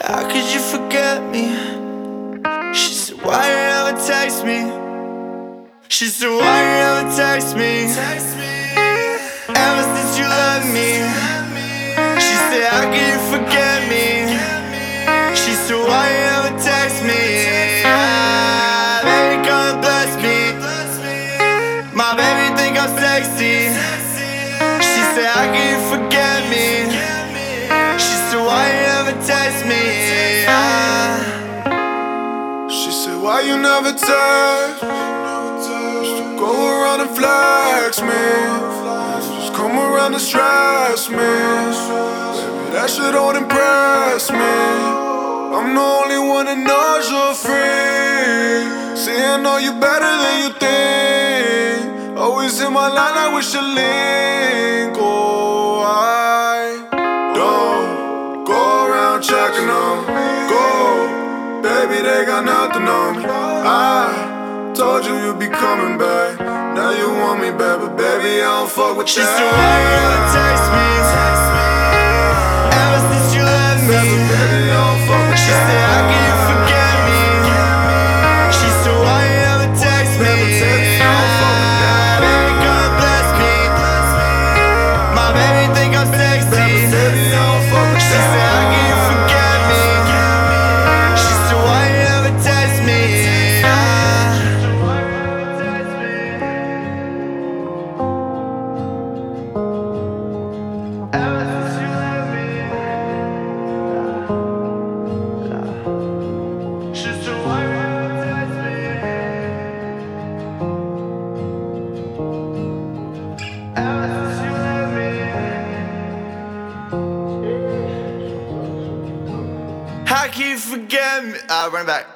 How could you forget me? She said, why you never text me? She said, why you never text me? Ever since you left me. She said, how can you forget me? She said, why you never text me? Baby, come and bless me. My baby think I'm sexy. She said, how can you forget me? She said, why you never text me? She said, why you never text? Just to go around and flex me. Just come around and stress me. Baby, that shit don't impress me. I'm the only one that knows you're free. See, I know you better than you think. Always in my line, I wish you link. Oh, I don't go around checking them. Go, baby, they got nothing on me. I told you you'd be coming back. Now you want me back, but baby, I don't fuck with She that. said, why you never text me? Ever since you left me. Baby, I don't fuck with She said, how can you forget me? She said, why you never text me? Baby, come and bless me. My baby think I'm sexy. She said, how can you forget me? She said, why you never text me? How can you forget me? I'll run back.